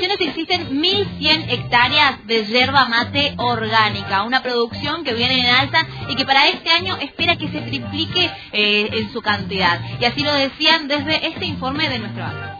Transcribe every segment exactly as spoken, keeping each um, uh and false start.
Misiones existen mil cien hectáreas de yerba mate orgánica, una producción que viene en alza y que para este año espera que se triplique eh, en su cantidad. Y así lo decían desde este informe de nuestro agro.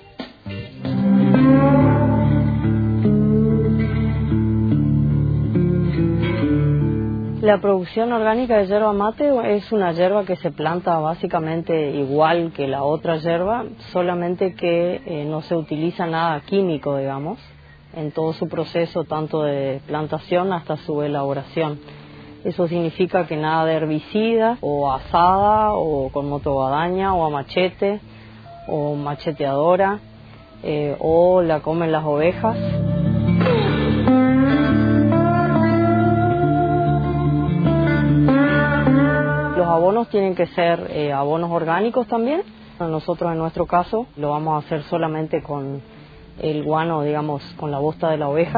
La producción orgánica de yerba mate es una yerba que se planta básicamente igual que la otra yerba, solamente que eh, no se utiliza nada químico, digamos, en todo su proceso, tanto de plantación hasta su elaboración. Eso significa que nada de herbicida, o asada, o con motoguadaña, o a machete, o macheteadora, eh, o la comen las ovejas. Los abonos tienen que ser eh, abonos orgánicos también. Nosotros en nuestro caso lo vamos a hacer solamente con el guano, digamos, con la bosta de la oveja.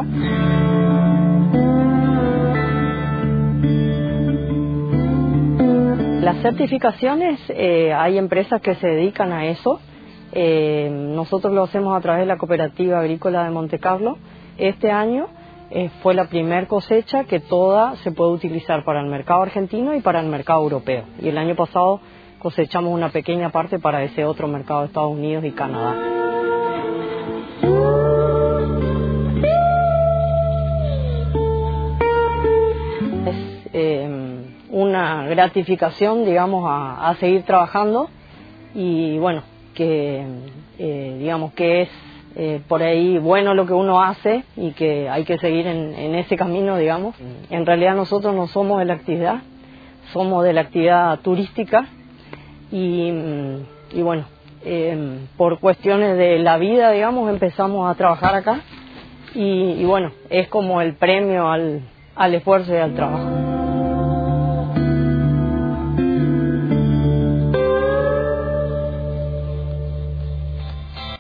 Las certificaciones, eh, hay empresas que se dedican a eso. Eh, nosotros lo hacemos a través de la Cooperativa Agrícola de Monte Carlo. Este año Eh, fue la primer cosecha que toda se puede utilizar para el mercado argentino y para el mercado europeo. Y el año pasado cosechamos una pequeña parte para ese otro mercado de Estados Unidos y Canadá. Es eh, una gratificación, digamos, a, a seguir trabajando y bueno, que eh, digamos que es Eh, por ahí bueno lo que uno hace y que hay que seguir en, en ese camino, digamos. En realidad nosotros no somos de la actividad, somos de la actividad turística y, y bueno, eh, por cuestiones de la vida, digamos, empezamos a trabajar acá y, y bueno, es como el premio al, al esfuerzo y al trabajo.